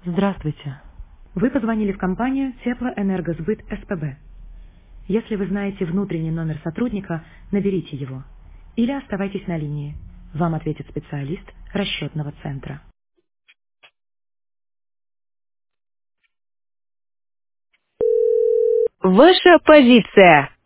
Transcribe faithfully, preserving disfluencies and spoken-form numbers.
Здравствуйте. Вы позвонили в компанию Теплоэнергосбыт СПБ. Если вы знаете внутренний номер сотрудника, наберите его. Или оставайтесь на линии. Вам ответит специалист расчетного центра. Ваша позиция.